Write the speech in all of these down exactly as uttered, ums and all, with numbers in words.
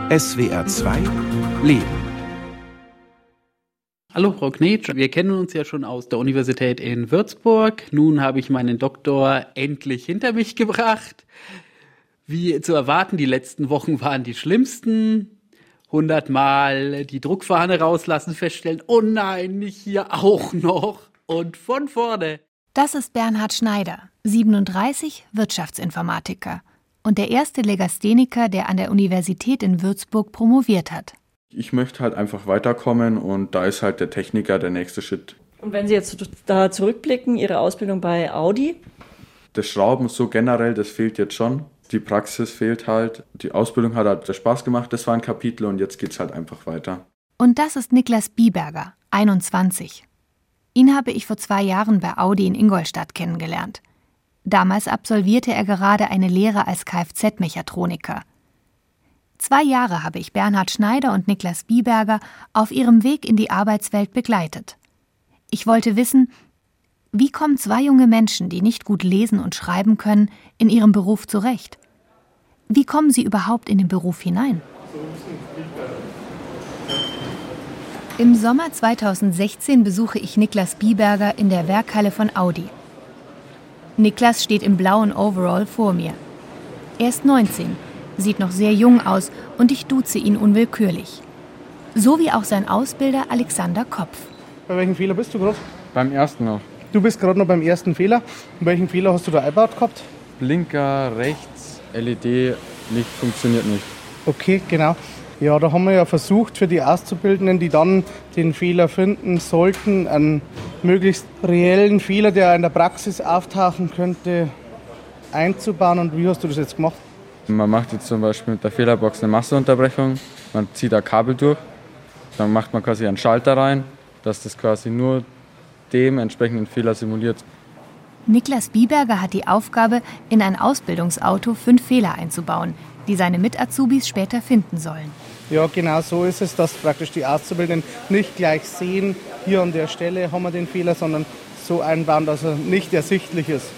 S W R zwei Leben. Hallo Frau Knetsch, wir kennen uns ja schon aus der Universität in Würzburg. Nun habe ich meinen Doktor endlich hinter mich gebracht. Wie zu erwarten, die letzten Wochen waren die schlimmsten. Hundertmal die Druckfahne rauslassen, feststellen, oh nein, nicht hier auch noch. Und von vorne. Das ist Bernhard Schneider, siebenunddreißig, Wirtschaftsinformatiker. Und der erste Legastheniker, der an der Universität in Würzburg promoviert hat. Ich möchte halt einfach weiterkommen und da ist halt der Techniker der nächste Schritt. Und wenn Sie jetzt da zurückblicken, Ihre Ausbildung bei Audi? Das Schrauben so generell, das fehlt jetzt schon. Die Praxis fehlt halt. Die Ausbildung hat halt Spaß gemacht, das war ein Kapitel und jetzt geht's halt einfach weiter. Und das ist Niklas Biberger, einundzwanzig. Ihn habe ich vor zwei Jahren bei Audi in Ingolstadt kennengelernt. Damals absolvierte er gerade eine Lehre als Kfz-Mechatroniker. Zwei Jahre habe ich Bernhard Schneider und Niklas Biberger auf ihrem Weg in die Arbeitswelt begleitet. Ich wollte wissen, wie kommen zwei junge Menschen, die nicht gut lesen und schreiben können, in ihrem Beruf zurecht? Wie kommen sie überhaupt in den Beruf hinein? Im Sommer zweitausendsechzehn besuche ich Niklas Biberger in der Werkhalle von Audi. Niklas steht im blauen Overall vor mir. Er ist neunzehn, sieht noch sehr jung aus und ich duze ihn unwillkürlich. So wie auch sein Ausbilder Alexander Kopf. Bei welchem Fehler bist du gerade? Beim ersten noch. Du bist gerade noch beim ersten Fehler. Und welchen Fehler hast du da eingebaut gehabt? Blinker rechts, L E D-Licht funktioniert nicht. Okay, genau. Ja, da haben wir ja versucht, für die Auszubildenden, die dann den Fehler finden sollten, einen möglichst reellen Fehler, der in der Praxis auftauchen könnte, einzubauen. Und wie hast du das jetzt gemacht? Man macht jetzt zum Beispiel mit der Fehlerbox eine Masseunterbrechung, man zieht ein Kabel durch, dann macht man quasi einen Schalter rein, dass das quasi nur dem entsprechenden Fehler simuliert. Niklas Biberger hat die Aufgabe, in ein Ausbildungsauto fünf Fehler einzubauen, die seine Mit-Azubis später finden sollen. Ja, genau so ist es, dass praktisch die Auszubildenden nicht gleich sehen, hier an der Stelle haben wir den Fehler, sondern so einbauen, dass er nicht ersichtlich ist.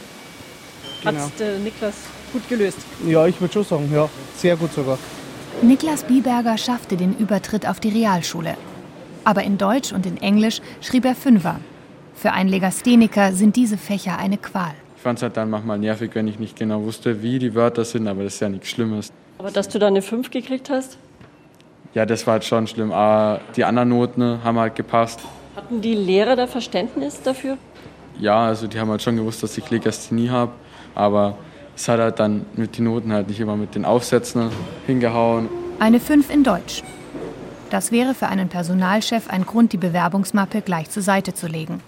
Genau. Hat der Niklas gut gelöst? Ja, ich würde schon sagen, ja, sehr gut sogar. Niklas Biberger schaffte den Übertritt auf die Realschule. Aber in Deutsch und in Englisch schrieb er Fünfer. Für einen Legastheniker sind diese Fächer eine Qual. Ich fand es halt dann manchmal nervig, wenn ich nicht genau wusste, wie die Wörter sind, aber das ist ja nichts Schlimmes. Aber dass du da eine fünf gekriegt hast? Ja, das war halt schon schlimm. Aber die anderen Noten haben halt gepasst. Hatten die Lehrer da Verständnis dafür? Ja, also die haben halt schon gewusst, dass ich Legasthenie habe, aber es hat halt dann mit den Noten halt nicht immer mit den Aufsätzen hingehauen. Eine fünf in Deutsch. Das wäre für einen Personalchef ein Grund, die Bewerbungsmappe gleich zur Seite zu legen.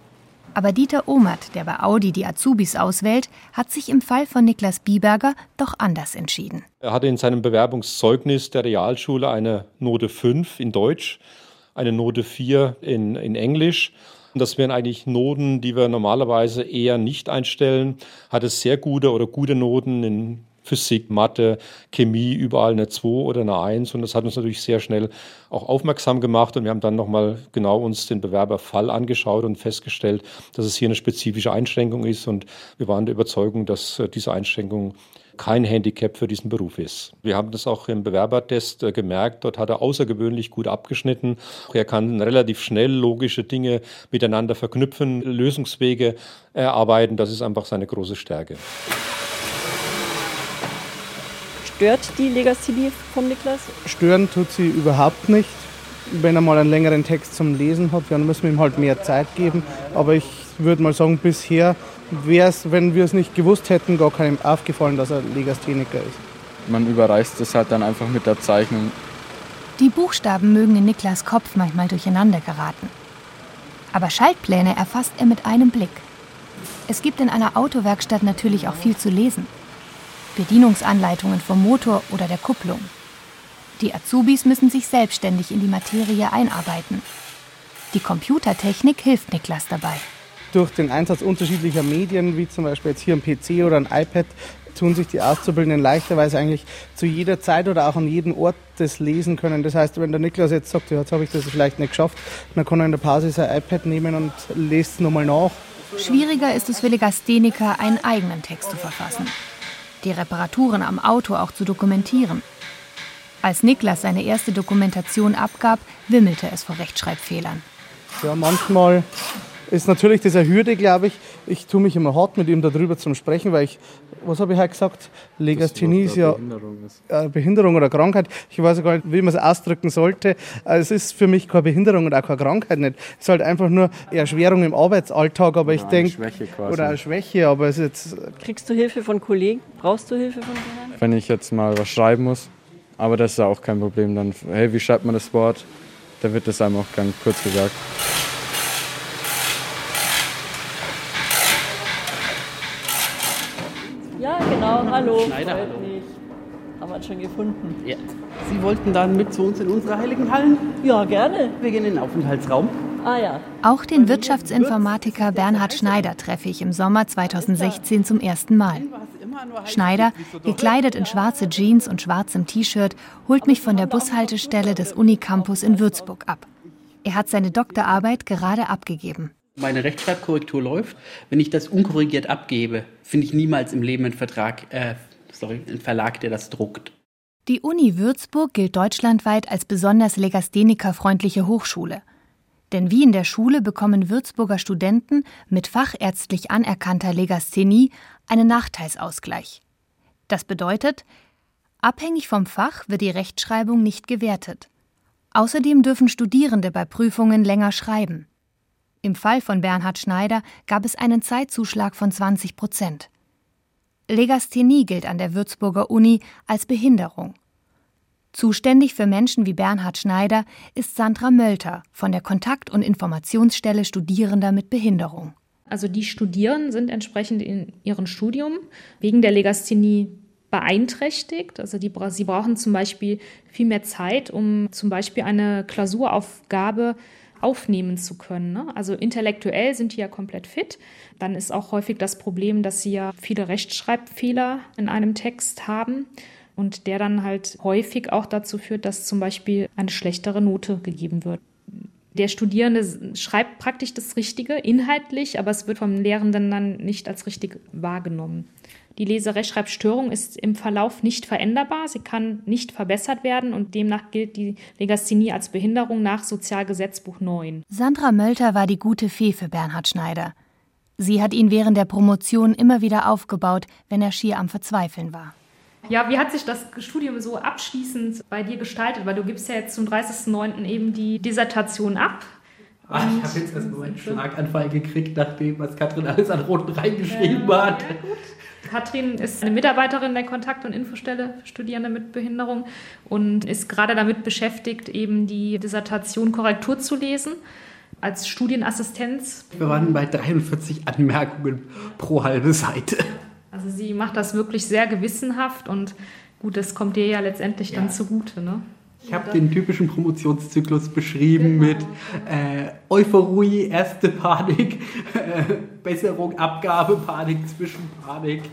Aber Dieter Omert, der bei Audi die Azubis auswählt, hat sich im Fall von Niklas Biberger doch anders entschieden. Er hatte in seinem Bewerbungszeugnis der Realschule eine Note fünf in Deutsch, eine Note vier in, in Englisch. Das wären eigentlich Noten, die wir normalerweise eher nicht einstellen. Hatte sehr gute oder gute Noten in Physik, Mathe, Chemie, überall eine zwei oder eine eins. Und das hat uns natürlich sehr schnell auch aufmerksam gemacht. Und wir haben dann nochmal genau uns den Bewerberfall angeschaut und festgestellt, dass es hier eine spezifische Einschränkung ist. Und wir waren der Überzeugung, dass diese Einschränkung kein Handicap für diesen Beruf ist. Wir haben das auch im Bewerbertest gemerkt. Dort hat er außergewöhnlich gut abgeschnitten. Er kann relativ schnell logische Dinge miteinander verknüpfen, Lösungswege erarbeiten. Das ist einfach seine große Stärke. Stört die Legasthenie vom Niklas? Stören tut sie überhaupt nicht. Wenn er mal einen längeren Text zum Lesen hat, dann müssen wir ihm halt mehr Zeit geben. Aber ich würde mal sagen, bisher wäre es, wenn wir es nicht gewusst hätten, gar keinem aufgefallen, dass er Legastheniker ist. Man überreißt es halt dann einfach mit der Zeichnung. Die Buchstaben mögen in Niklas Kopf manchmal durcheinander geraten. Aber Schaltpläne erfasst er mit einem Blick. Es gibt in einer Autowerkstatt natürlich auch viel zu lesen. Bedienungsanleitungen vom Motor oder der Kupplung. Die Azubis müssen sich selbstständig in die Materie einarbeiten. Die Computertechnik hilft Niklas dabei. Durch den Einsatz unterschiedlicher Medien, wie zum Beispiel jetzt hier ein P C oder ein iPad, tun sich die Auszubildenden leichterweise eigentlich zu jeder Zeit oder auch an jedem Ort das lesen können. Das heißt, wenn der Niklas jetzt sagt, ja, jetzt habe ich das vielleicht nicht geschafft, dann kann er in der Pause sein iPad nehmen und liest es nochmal nach. Schwieriger ist es für Legastheniker, einen eigenen Text zu verfassen. Die Reparaturen am Auto auch zu dokumentieren. Als Niklas seine erste Dokumentation abgab, wimmelte es vor Rechtschreibfehlern. Ja, manchmal ist natürlich das eine Hürde, glaube ich. Ich tue mich immer hart mit ihm darüber zu sprechen, weil ich, was habe ich heute gesagt? Legasthenie ist ja Behinderung ist. eine Behinderung oder Krankheit. Ich weiß gar nicht, wie man es ausdrücken sollte. Es ist für mich keine Behinderung und auch keine Krankheit nicht. Es ist halt einfach nur eine Erschwerung im Arbeitsalltag, aber ich denke, Schwäche quasi. oder eine Schwäche, aber es ist jetzt. Kriegst du Hilfe von Kollegen? Brauchst du Hilfe von denen? Wenn ich jetzt mal was schreiben muss, aber das ist ja auch kein Problem. Dann, hey, wie schreibt man das Wort? Da wird das einem auch ganz kurz gesagt. Ja, genau, hallo. Schneider, freut hallo. mich. Haben wir schon gefunden. Ja. Sie wollten dann mit zu uns in unsere heiligen Hallen? Ja, gerne. Wir gehen in den Aufenthaltsraum. Ah ja. Auch den Wirtschaftsinformatiker Bernhard Schneider treffe ich im Sommer zweitausendsechzehn zum ersten Mal. Schneider, gekleidet in schwarze Jeans und schwarzem T-Shirt, holt mich von der Bushaltestelle des Unicampus in Würzburg ab. Er hat seine Doktorarbeit gerade abgegeben. Meine Rechtschreibkorrektur läuft. Wenn ich das unkorrigiert abgebe, finde ich niemals im Leben einen Vertrag, äh, sorry, einen Verlag, der das druckt. Die Uni Würzburg gilt deutschlandweit als besonders legasthenikerfreundliche Hochschule. Denn wie in der Schule bekommen Würzburger Studenten mit fachärztlich anerkannter Legasthenie einen Nachteilsausgleich. Das bedeutet, abhängig vom Fach wird die Rechtschreibung nicht gewertet. Außerdem dürfen Studierende bei Prüfungen länger schreiben. Im Fall von Bernhard Schneider gab es einen Zeitzuschlag von zwanzig Prozent. Legasthenie gilt an der Würzburger Uni als Behinderung. Zuständig für Menschen wie Bernhard Schneider ist Sandra Mölter von der Kontakt- und Informationsstelle Studierender mit Behinderung. Also die Studierenden sind entsprechend in ihrem Studium wegen der Legasthenie beeinträchtigt. Also die, sie brauchen zum Beispiel viel mehr Zeit, um zum Beispiel eine Klausuraufgabe aufnehmen zu können. Ne? Also intellektuell sind die ja komplett fit. Dann ist auch häufig das Problem, dass sie ja viele Rechtschreibfehler in einem Text haben und der dann halt häufig auch dazu führt, dass zum Beispiel eine schlechtere Note gegeben wird. Der Studierende schreibt praktisch das Richtige, inhaltlich, aber es wird vom Lehrenden dann nicht als richtig wahrgenommen. Die Lese-Rechtschreibstörung ist im Verlauf nicht veränderbar, sie kann nicht verbessert werden und demnach gilt die Legasthenie als Behinderung nach Sozialgesetzbuch neun. Sandra Mölter war die gute Fee für Bernhard Schneider. Sie hat ihn während der Promotion immer wieder aufgebaut, wenn er schier am Verzweifeln war. Ja, wie hat sich das Studium so abschließend bei dir gestaltet? Weil du gibst ja jetzt zum dreißigsten neunten eben die Dissertation ab. Ach, ich habe jetzt erstmal meinen Schlaganfall gekriegt, nachdem was Katrin alles an Roten reingeschrieben ja, hat. Ja, gut. Katrin ist eine Mitarbeiterin der Kontakt- und Infostelle für Studierende mit Behinderung und ist gerade damit beschäftigt, eben die Dissertation Korrektur zu lesen als Studienassistenz. Wir waren bei dreiundvierzig Anmerkungen pro halbe Seite. Also sie macht das wirklich sehr gewissenhaft und gut, das kommt dir ja letztendlich ja. dann zugute, ne? Ich habe den typischen Promotionszyklus beschrieben genau. mit äh, Euphorie, erste Panik, äh, Besserung, Abgabe, Panik, Zwischenpanik.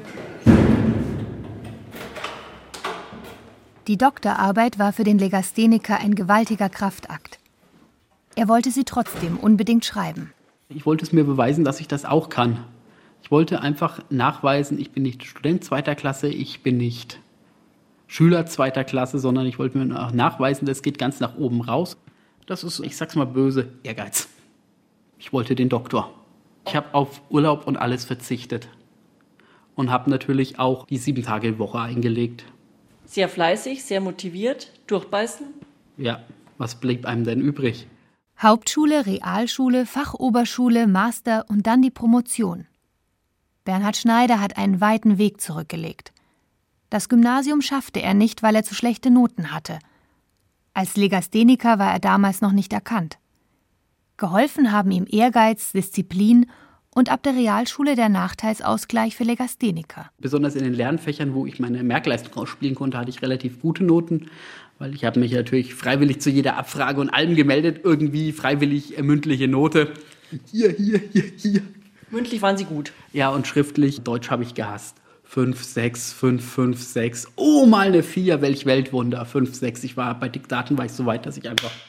Die Doktorarbeit war für den Legastheniker ein gewaltiger Kraftakt. Er wollte sie trotzdem unbedingt schreiben. Ich wollte es mir beweisen, dass ich das auch kann. Ich wollte einfach nachweisen, ich bin nicht Student zweiter Klasse, ich bin nicht Schüler zweiter Klasse, sondern ich wollte mir nachweisen, das geht ganz nach oben raus. Das ist, ich sag's mal böse, Ehrgeiz. Ich wollte den Doktor. Ich habe auf Urlaub und alles verzichtet und habe natürlich auch die sieben Tage die Woche eingelegt. Sehr fleißig, sehr motiviert, durchbeißen? Ja, was blieb einem denn übrig? Hauptschule, Realschule, Fachoberschule, Master und dann die Promotion. Bernhard Schneider hat einen weiten Weg zurückgelegt. Das Gymnasium schaffte er nicht, weil er zu schlechte Noten hatte. Als Legastheniker war er damals noch nicht erkannt. Geholfen haben ihm Ehrgeiz, Disziplin und ab der Realschule der Nachteilsausgleich für Legastheniker. Besonders in den Lernfächern, wo ich meine Merkleistung ausspielen konnte, hatte ich relativ gute Noten, weil ich habe mich natürlich freiwillig zu jeder Abfrage und allem gemeldet, irgendwie freiwillig äh, mündliche Note. Hier, hier, hier, hier. Mündlich waren Sie gut? Ja, und schriftlich. Deutsch habe ich gehasst. fünf, sechs, fünf, fünf, sechs. Oh, mal eine vier, welch Weltwunder. fünf, sechs. Ich war bei Diktaten war ich so weit, dass ich einfach...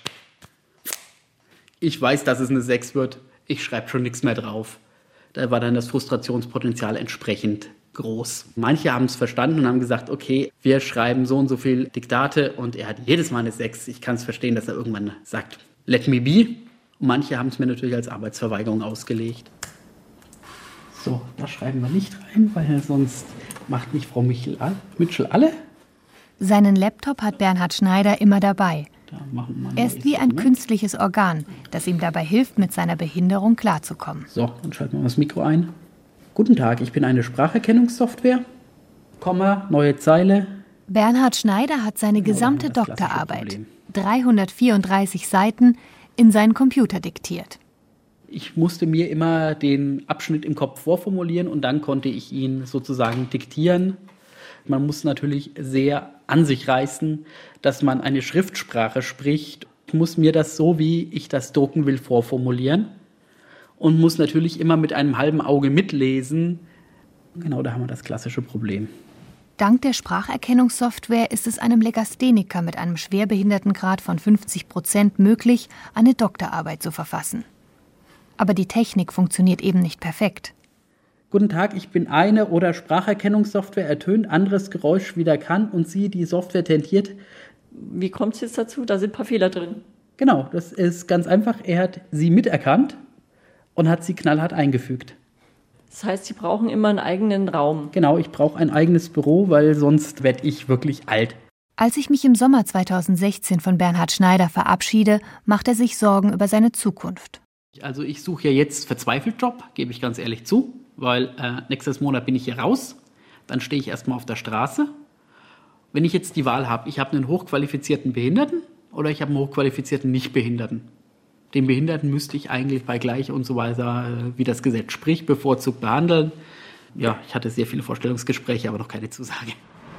Ich weiß, dass es eine sechs wird. Ich schreibe schon nichts mehr drauf. Da war dann das Frustrationspotenzial entsprechend groß. Manche haben es verstanden und haben gesagt, okay, wir schreiben so und so viel Diktate und er hat jedes Mal eine sechs. Ich kann es verstehen, dass er irgendwann sagt, let me be. Und manche haben es mir natürlich als Arbeitsverweigerung ausgelegt. So, da schreiben wir nicht rein, weil sonst macht mich Frau Michel, Mitchell alle. Seinen Laptop hat Bernhard Schneider immer dabei. Da machen wir Er ist wie ein künstliches Organ, das ihm dabei hilft, mit seiner Behinderung klarzukommen. So, dann schalten wir das Mikro ein. Guten Tag, ich bin eine Spracherkennungssoftware. Komma, neue Zeile. Bernhard Schneider hat seine gesamte das Doktorarbeit, klassische dreihundertvierunddreißig Seiten, in seinen Computer diktiert. Ich musste mir immer den Abschnitt im Kopf vorformulieren und dann konnte ich ihn sozusagen diktieren. Man muss natürlich sehr an sich reißen, dass man eine Schriftsprache spricht. Ich muss mir das so, wie ich das drucken will, vorformulieren und muss natürlich immer mit einem halben Auge mitlesen. Genau, da haben wir das klassische Problem. Dank der Spracherkennungssoftware ist es einem Legastheniker mit einem Schwerbehindertengrad von fünfzig Prozent möglich, eine Doktorarbeit zu verfassen. Aber die Technik funktioniert eben nicht perfekt. Guten Tag, ich bin eine oder Spracherkennungssoftware ertönt anderes Geräusch wieder kann und Sie, die Software tendiert. Wie kommt es jetzt dazu? Da sind ein paar Fehler drin. Genau, das ist ganz einfach. Er hat sie miterkannt und hat sie knallhart eingefügt. Das heißt, Sie brauchen immer einen eigenen Raum. Genau, ich brauche ein eigenes Büro, weil sonst werde ich wirklich alt. Als ich mich im Sommer zweitausendsechzehn von Bernhard Schneider verabschiede, macht er sich Sorgen über seine Zukunft. Also ich suche ja jetzt verzweifelt Job, gebe ich ganz ehrlich zu, weil äh, nächstes Monat bin ich hier raus, dann stehe ich erstmal auf der Straße. Wenn ich jetzt die Wahl habe, ich habe einen hochqualifizierten Behinderten oder ich habe einen hochqualifizierten Nichtbehinderten. Den Behinderten müsste ich eigentlich bei gleich und so weiter, äh, wie das Gesetz spricht, bevorzugt behandeln. Ja, ich hatte sehr viele Vorstellungsgespräche, aber noch keine Zusage.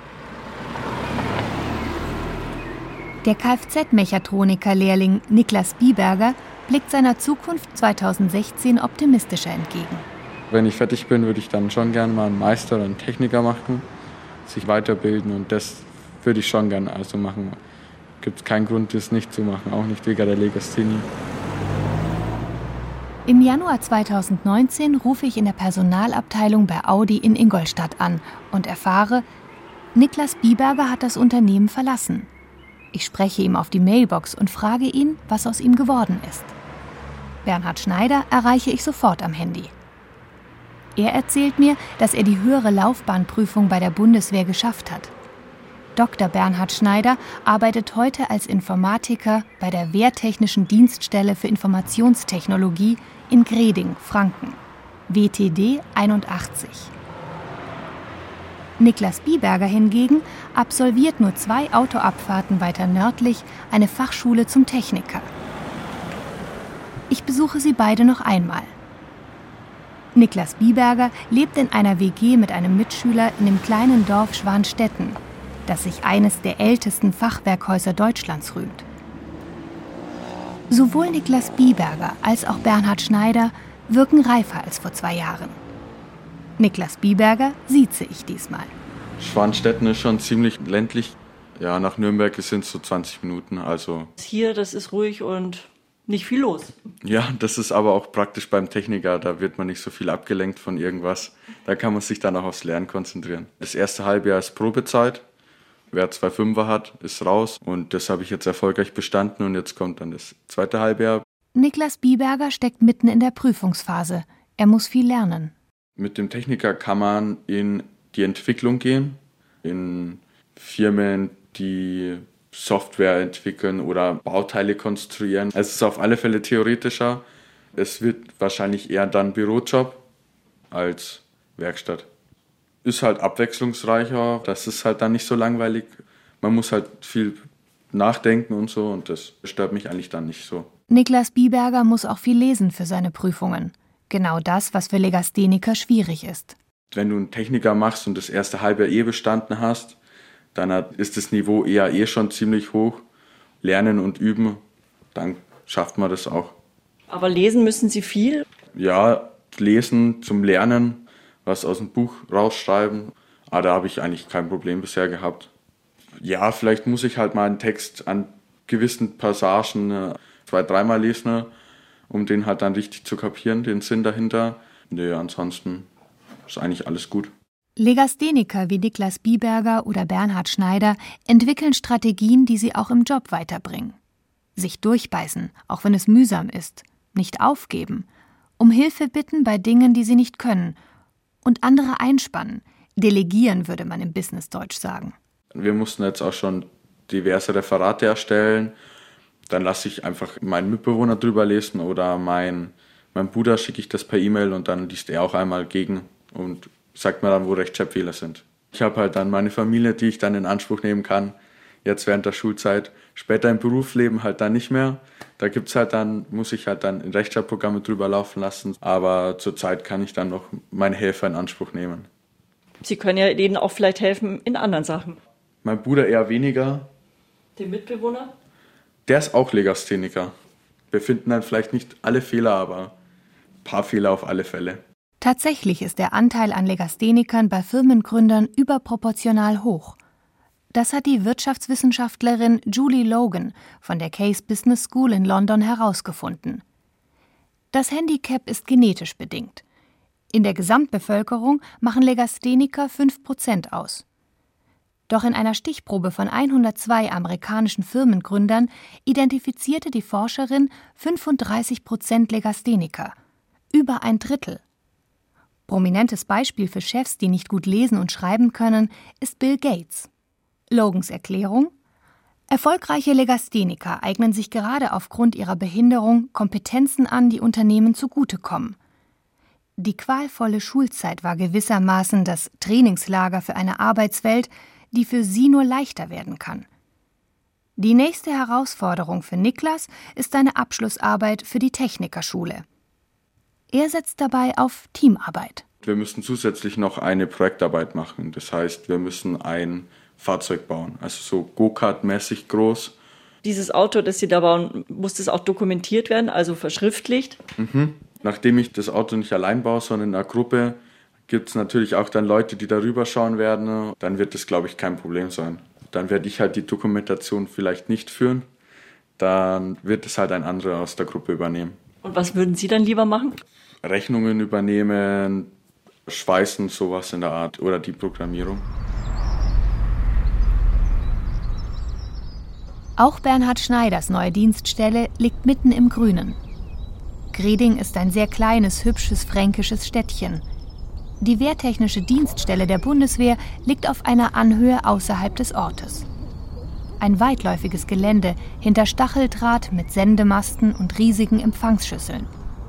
Der Kfz-Mechatroniker-Lehrling Niklas Biberger blickt seiner Zukunft zweitausendsechzehn optimistischer entgegen. Wenn ich fertig bin, würde ich dann schon gerne mal einen Meister oder einen Techniker machen, sich weiterbilden und das würde ich schon gerne also machen. Gibt keinen Grund, das nicht zu machen, auch nicht wegen der Legasthenie. Im Januar zweitausendneunzehn rufe ich in der Personalabteilung bei Audi in Ingolstadt an und erfahre, Niklas Biberger hat das Unternehmen verlassen. Ich spreche ihm auf die Mailbox und frage ihn, was aus ihm geworden ist. Bernhard Schneider erreiche ich sofort am Handy. Er erzählt mir, dass er die höhere Laufbahnprüfung bei der Bundeswehr geschafft hat. Doktor Bernhard Schneider arbeitet heute als Informatiker bei der Wehrtechnischen Dienststelle für Informationstechnologie in Greding, Franken, W T D einundachtzig. Niklas Biberger hingegen absolviert nur zwei Autoabfahrten weiter nördlich eine Fachschule zum Techniker. Ich besuche sie beide noch einmal. Niklas Biberger lebt in einer W G mit einem Mitschüler in dem kleinen Dorf Schwanstetten, das sich eines der ältesten Fachwerkhäuser Deutschlands rühmt. Sowohl Niklas Biberger als auch Bernhard Schneider wirken reifer als vor zwei Jahren. Niklas Biberger sieze ich diesmal. Schwanstetten ist schon ziemlich ländlich. Ja, nach Nürnberg sind es so zwanzig Minuten. Also Hier, das ist ruhig und nicht viel los. ja, das ist aber auch praktisch beim Techniker. Da wird man nicht so viel abgelenkt von irgendwas. Da kann man sich dann auch aufs Lernen konzentrieren. Das erste Halbjahr ist Probezeit. Wer zwei Fünfer hat, ist raus. Und das habe ich jetzt erfolgreich bestanden. Und jetzt kommt dann das zweite Halbjahr. Niklas Biberger steckt mitten in der Prüfungsphase. Er muss viel lernen. Mit dem Techniker kann man in die Entwicklung gehen. In Firmen, die Software entwickeln oder Bauteile konstruieren. Es ist auf alle Fälle theoretischer. Es wird wahrscheinlich eher dann Bürojob als Werkstatt. Ist halt abwechslungsreicher. Das ist halt dann nicht so langweilig. Man muss halt viel nachdenken und so und das stört mich eigentlich dann nicht so. Niklas Biberger muss auch viel lesen für seine Prüfungen. Genau das, was für Legastheniker schwierig ist. Wenn du einen Techniker machst und das erste Halbjahr eh bestanden hast, dann ist das Niveau eher eh schon ziemlich hoch. Lernen und üben, dann schafft man das auch. Aber lesen müssen Sie viel? Ja, lesen zum Lernen, was aus dem Buch rausschreiben. Aber da habe ich eigentlich kein Problem bisher gehabt. Ja, vielleicht muss ich halt mal einen Text an gewissen Passagen zwei-, dreimal lesen, um den halt dann richtig zu kapieren, den Sinn dahinter. Nee, ansonsten ist eigentlich alles gut. Legastheniker wie Niklas Biberger oder Bernhard Schneider entwickeln Strategien, die sie auch im Job weiterbringen. Sich durchbeißen, auch wenn es mühsam ist, nicht aufgeben, um Hilfe bitten bei Dingen, die sie nicht können und andere einspannen. Delegieren, würde man im Businessdeutsch sagen. Wir mussten jetzt auch schon diverse Referate erstellen. Dann lasse ich einfach meinen Mitbewohner drüber lesen oder mein, mein Bruder schicke ich das per E-Mail und dann liest er auch einmal gegen und sagt mir dann, wo Rechtschreibfehler sind. Ich habe halt dann meine Familie, die ich dann in Anspruch nehmen kann, jetzt während der Schulzeit. Später im Berufsleben halt dann nicht mehr. Da gibt's halt dann, muss ich halt dann Rechtschreibprogramme drüber laufen lassen. Aber zurzeit kann ich dann noch meine Helfer in Anspruch nehmen. Sie können ja denen auch vielleicht helfen in anderen Sachen. Mein Bruder eher weniger. Den Mitbewohner? Der ist auch Legastheniker. Wir finden dann vielleicht nicht alle Fehler, aber ein paar Fehler auf alle Fälle. Tatsächlich ist der Anteil an Legasthenikern bei Firmengründern überproportional hoch. Das hat die Wirtschaftswissenschaftlerin Julie Logan von der Case Business School in London herausgefunden. Das Handicap ist genetisch bedingt. In der Gesamtbevölkerung machen Legastheniker fünf Prozent aus. Doch in einer Stichprobe von hundertzwei amerikanischen Firmengründern identifizierte die Forscherin fünfunddreißig Prozent Legastheniker, über ein Drittel. Prominentes Beispiel für Chefs, die nicht gut lesen und schreiben können, ist Bill Gates. Logans Erklärung: Erfolgreiche Legastheniker eignen sich gerade aufgrund ihrer Behinderung Kompetenzen an, die Unternehmen zugutekommen. Die qualvolle Schulzeit war gewissermaßen das Trainingslager für eine Arbeitswelt, die für sie nur leichter werden kann. Die nächste Herausforderung für Niklas ist seine Abschlussarbeit für die Technikerschule. Er setzt dabei auf Teamarbeit. Wir müssen zusätzlich noch eine Projektarbeit machen. Das heißt, wir müssen ein Fahrzeug bauen, also so Go-Kart-mäßig groß. Dieses Auto, das Sie da bauen, muss das auch dokumentiert werden, also verschriftlicht? Mhm. Nachdem ich das Auto nicht allein baue, sondern in einer Gruppe, gibt es natürlich auch dann Leute, die darüber schauen werden. Dann wird das, glaube ich, kein Problem sein. Dann werde ich halt die Dokumentation vielleicht nicht führen. Dann wird es halt ein anderer aus der Gruppe übernehmen. Und was würden Sie dann lieber machen? Rechnungen übernehmen, Schweißen, sowas in der Art oder die Programmierung. Auch Bernhard Schneiders neue Dienststelle liegt mitten im Grünen. Greding ist ein sehr kleines, hübsches fränkisches Städtchen. Die Wehrtechnische Dienststelle der Bundeswehr liegt auf einer Anhöhe außerhalb des Ortes. Ein weitläufiges Gelände hinter Stacheldraht mit Sendemasten und riesigen Empfangsschüsseln.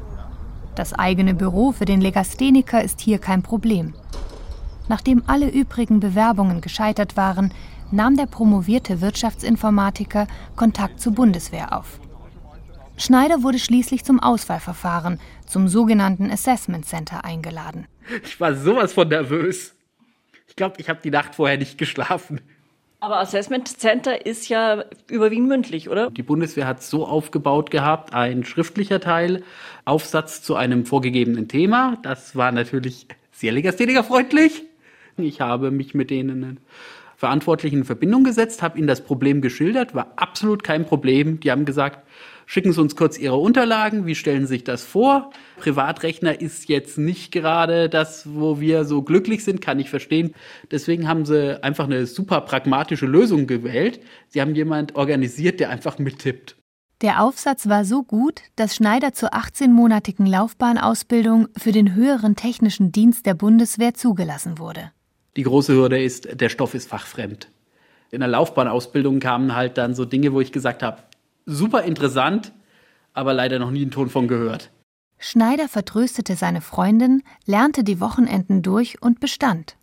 Das eigene Büro für den Legastheniker ist hier kein Problem. Nachdem alle übrigen Bewerbungen gescheitert waren, nahm der promovierte Wirtschaftsinformatiker Kontakt zur Bundeswehr auf. Schneider wurde schließlich zum Auswahlverfahren, zum sogenannten Assessment Center eingeladen. Ich war sowas von nervös. Ich glaube, ich habe die Nacht vorher nicht geschlafen. Aber Assessment Center ist ja überwiegend mündlich, oder? Die Bundeswehr hat es so aufgebaut gehabt, ein schriftlicher Teil, Aufsatz zu einem vorgegebenen Thema. Das war natürlich sehr legasthenikerfreundlich. Ich habe mich mit denen Verantwortlichen in Verbindung gesetzt, habe ihnen das Problem geschildert, war absolut kein Problem. Die haben gesagt, schicken Sie uns kurz Ihre Unterlagen, wie stellen Sie sich das vor? Privatrechner ist jetzt nicht gerade das, wo wir so glücklich sind, kann ich verstehen. Deswegen haben sie einfach eine super pragmatische Lösung gewählt. Sie haben jemand organisiert, der einfach mittippt. Der Aufsatz war so gut, dass Schneider zur achtzehnmonatigen Laufbahnausbildung für den höheren technischen Dienst der Bundeswehr zugelassen wurde. Die große Hürde ist, der Stoff ist fachfremd. In der Laufbahnausbildung kamen halt dann so Dinge, wo ich gesagt habe, super interessant, aber leider noch nie einen Ton von gehört. Schneider vertröstete seine Freundin, lernte die Wochenenden durch und bestand.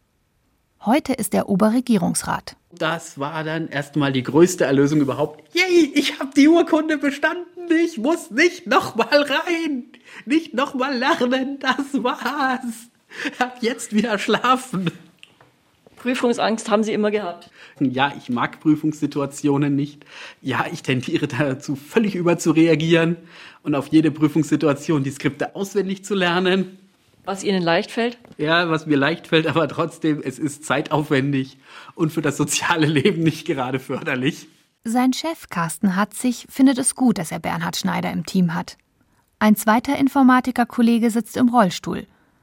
Heute ist er Oberregierungsrat. Das war dann erstmal die größte Erlösung überhaupt. Yay, ich habe die Urkunde bestanden, ich muss nicht nochmal rein, nicht nochmal lernen, das war's. Ab jetzt wieder schlafen. Prüfungsangst haben Sie immer gehabt? Ja, ich mag Prüfungssituationen nicht. Ja, ich tendiere dazu, völlig überzureagieren und auf jede Prüfungssituation die Skripte auswendig zu lernen. Was Ihnen leicht fällt? Ja, was mir leicht fällt, aber trotzdem, es ist zeitaufwendig und für das soziale Leben nicht gerade förderlich. Sein Chef Carsten Hatzig findet es gut, dass er Bernhard Schneider im Team hat. Ein zweiter Informatikerkollege sitzt im Rollstuhl.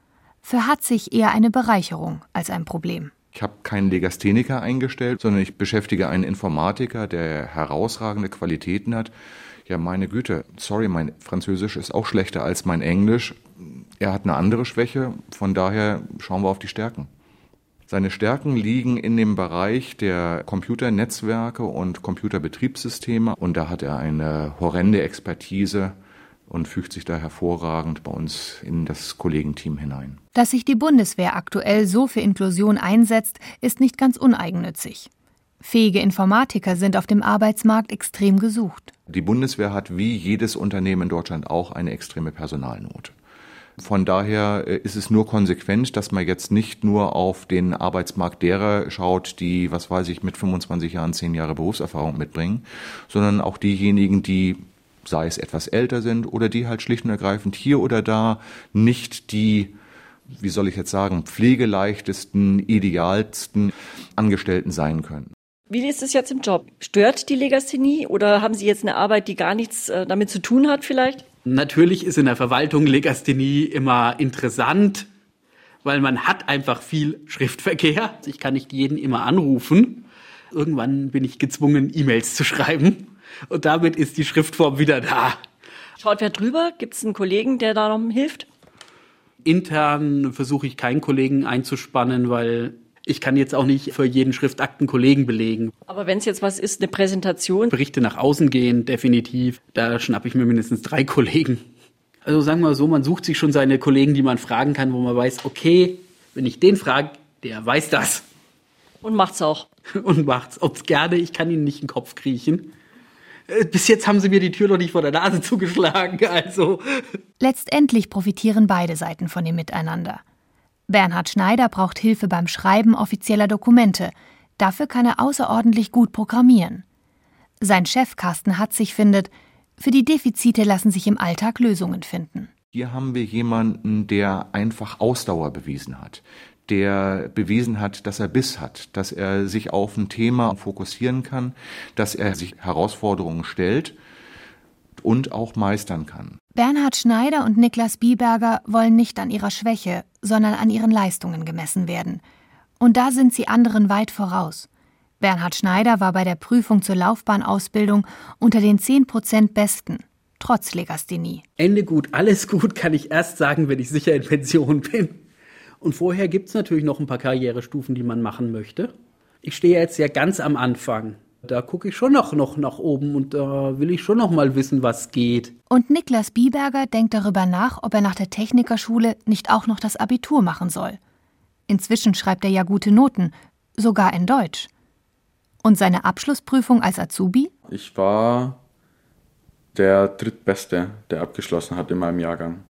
Für Hatzig eher eine Bereicherung als ein Problem. Ich habe keinen Legastheniker eingestellt, sondern ich beschäftige einen Informatiker, der herausragende Qualitäten hat. Ja, meine Güte, sorry, mein Französisch ist auch schlechter als mein Englisch. Er hat eine andere Schwäche, von daher schauen wir auf die Stärken. Seine Stärken liegen in dem Bereich der Computernetzwerke und Computerbetriebssysteme und da hat er eine horrende Expertise und fügt sich da hervorragend bei uns in das Kollegenteam hinein. Dass sich die Bundeswehr aktuell so für Inklusion einsetzt, ist nicht ganz uneigennützig. Fähige Informatiker sind auf dem Arbeitsmarkt extrem gesucht. Die Bundeswehr hat wie jedes Unternehmen in Deutschland auch eine extreme Personalnot. Von daher ist es nur konsequent, dass man jetzt nicht nur auf den Arbeitsmarkt derer schaut, die, was weiß ich, mit fünfundzwanzig Jahren, zehn Jahre Berufserfahrung mitbringen, sondern auch diejenigen, die, sei es etwas älter sind oder die halt schlicht und ergreifend hier oder da nicht die, wie soll ich jetzt sagen, pflegeleichtesten, idealsten Angestellten sein können. Wie ist es jetzt im Job? Stört die Legasthenie oder haben Sie jetzt eine Arbeit, die gar nichts äh, damit zu tun hat vielleicht? Natürlich ist in der Verwaltung Legasthenie immer interessant, weil man hat einfach viel Schriftverkehr. Ich kann nicht jeden immer anrufen. Irgendwann bin ich gezwungen, E-Mails zu schreiben. Und damit ist die Schriftform wieder da. Schaut wer drüber? Gibt es einen Kollegen, der da noch hilft? Intern versuche ich keinen Kollegen einzuspannen, weil ich kann jetzt auch nicht für jeden Schriftakt einen Kollegen belegen. Aber wenn es jetzt was ist, eine Präsentation? Berichte nach außen gehen, definitiv. Da schnappe ich mir mindestens drei Kollegen. Also sagen wir mal so, man sucht sich schon seine Kollegen, die man fragen kann, wo man weiß, okay, wenn ich den frage, der weiß das. Und macht's auch. Und macht's. Ob's gerne, ich kann ihnen nicht in den Kopf kriechen. Bis jetzt haben sie mir die Tür noch nicht vor der Nase zugeschlagen, also. Letztendlich profitieren beide Seiten von dem Miteinander. Bernhard Schneider braucht Hilfe beim Schreiben offizieller Dokumente. Dafür kann er außerordentlich gut programmieren. Sein Chef Carsten Hatzig findet, für die Defizite lassen sich im Alltag Lösungen finden. Hier haben wir jemanden, der einfach Ausdauer bewiesen hat, der bewiesen hat, dass er Biss hat, dass er sich auf ein Thema fokussieren kann, dass er sich Herausforderungen stellt und auch meistern kann. Bernhard Schneider und Niklas Biberger wollen nicht an ihrer Schwäche, sondern an ihren Leistungen gemessen werden. Und da sind sie anderen weit voraus. Bernhard Schneider war bei der Prüfung zur Laufbahnausbildung unter den zehn Prozent Besten, trotz Legasthenie. Ende gut, alles gut kann ich erst sagen, wenn ich sicher in Pension bin. Und vorher gibt es natürlich noch ein paar Karrierestufen, die man machen möchte. Ich stehe jetzt ja ganz am Anfang. Da gucke ich schon noch, noch nach oben und da will ich schon noch mal wissen, was geht. Und Niklas Biberger denkt darüber nach, ob er nach der Technikerschule nicht auch noch das Abitur machen soll. Inzwischen schreibt er ja gute Noten, sogar in Deutsch. Und seine Abschlussprüfung als Azubi? Ich war der Drittbeste, der abgeschlossen hat in meinem Jahrgang.